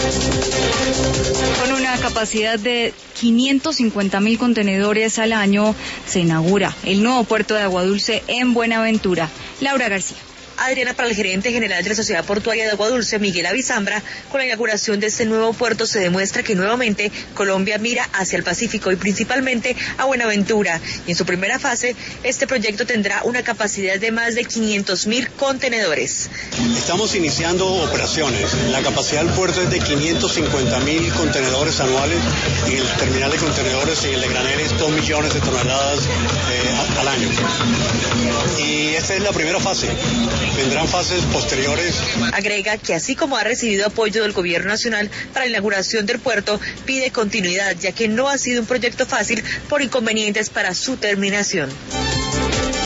Con una capacidad de 550.000 contenedores al año, se inaugura el nuevo puerto de Aguadulce en Buenaventura. Laura García. Adriana, para el gerente general de la Sociedad Portuaria de Aguadulce, Miguel Avizambra, con la inauguración de este nuevo puerto se demuestra que nuevamente Colombia mira hacia el Pacífico y principalmente a Buenaventura. Y en su primera fase, este proyecto tendrá una capacidad de más de 500.000 contenedores. Estamos iniciando operaciones. La capacidad del puerto es de 550.000 contenedores anuales y el terminal de contenedores en el de Graneles 2 millones de toneladas al año. Y esta es la primera fase. Vendrán fases posteriores. Agrega que así como ha recibido apoyo del gobierno nacional para la inauguración del puerto, pide continuidad, ya que no ha sido un proyecto fácil por inconvenientes para su terminación.